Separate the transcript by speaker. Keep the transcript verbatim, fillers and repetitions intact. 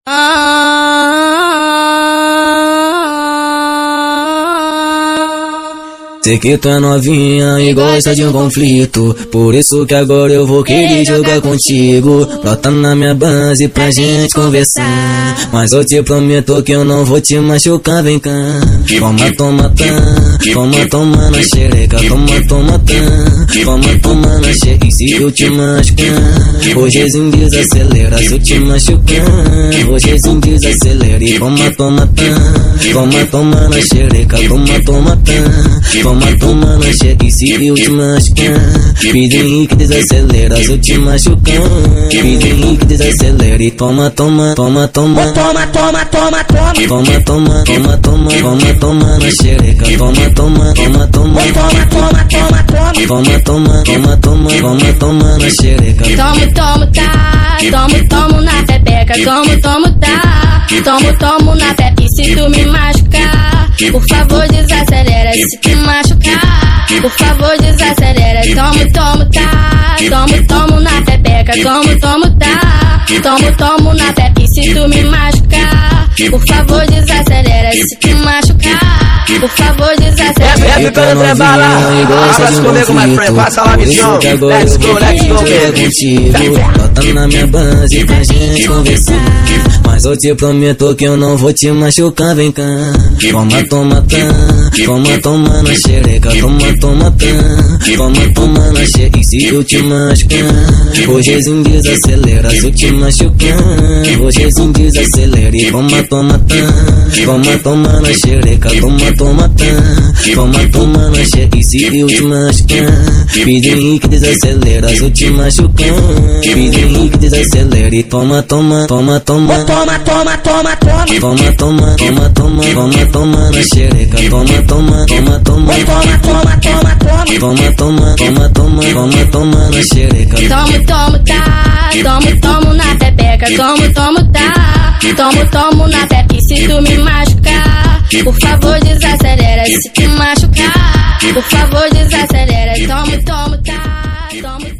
Speaker 1: Sei que tu é novinha e gosta de um conflito, por isso que agora eu vou querer jogar contigo. Brota na minha base pra gente conversar, mas eu te prometo que eu não vou te machucar, vem cá. Toma, toma, tá, toma, toma na xereca, toma, toma, tá, toma, toma na xereca. E se eu te machucar, hojezinho desacelera, se eu te machucar, hojezinho desacelera. E toma, toma, tá, toma, toma na xereca, toma, toma, tá, toma, toma na xereca. E se eu te machucar, Pide Henrique desacelera, se eu te machucar, Pide Henrique desacelera. E toma, toma, toma, toma,
Speaker 2: toma, toma, toma, toma,
Speaker 1: toma, toma, toma, toma, toma, toma na xereca, toma, toma, toma, toma,
Speaker 2: toma, toma, toma,
Speaker 1: toma, toma, toma, toma, toma, toma na xereca.
Speaker 3: Tomo, tomo, tá, tomo, tomo na pepeca, tomo, tomo, tá, tomo, tomo na pepeca. E se tu me machucar, por favor desacelera. Se tu machucar, por favor desacelera. Tomo, tomo, tá, tomo, tomo na pepeca, tomo, tomo, tá, tomo, tomo na pepeca. E se tu me machucar, por favor desacelera. Se tu machucar, por favor desacelera.
Speaker 2: É ficando trem bala, abraço comigo, my friend, passa lá, missão. Let's go, let's go, baby.
Speaker 1: Bota na minha base pra gente conversar, mas eu te prometo que eu não vou te machucar, vem cá. Toma, toma, tá, toma, toma na xereca, toma, toma, tá, toma, toma na xereca. E se eu te machucar, hojezinho desacelera, se eu te machucar, hojezinho desacelera. E toma, toma, tá, toma, toma na xereca, toma, toma, tá, toma, toma na xereca. E se eu te machucar, Pide Henrique desacelera, se eu te machucar, Pide Henrique desacelera. E toma, toma, toma, toma,
Speaker 2: toma, toma, toma, toma,
Speaker 1: toma, toma, toma, toma, toma, toma na xereca, toma, toma, toma, toma,
Speaker 2: toma, toma, toma,
Speaker 1: toma, toma, toma, toma, toma, toma na xereca.
Speaker 3: Tomo, tomo, tá, tomo, tomo na pepeca, tomo, tomo, tá, tomo, tomo na pepeca. E se tu me machucar, por favor desacelera. Se tu machucar, por favor desacelera. Tomo, tomo, tá, tomo.